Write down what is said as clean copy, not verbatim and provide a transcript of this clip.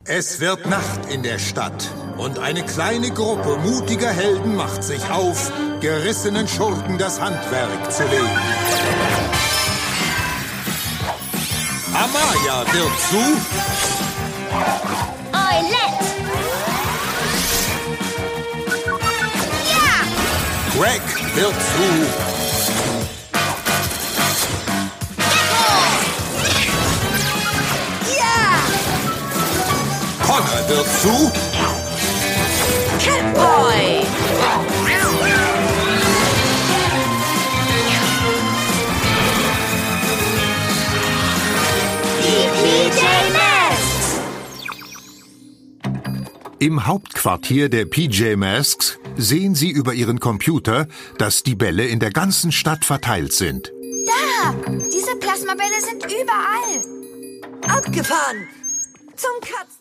Es wird Nacht in der Stadt und eine kleine Gruppe mutiger Helden macht sich auf, gerissenen Schurken das Handwerk zu legen. Amaya wird zu Eulette. Ja! Greg wird zu Connor wird zu Catboy. Die PJ Masks. Im Hauptquartier der PJ Masks sehen Sie über Ihren Computer, dass die Bälle in der ganzen Stadt verteilt sind. Da! Diese Plasmabälle sind überall. Abgefahren! Zum Katzen!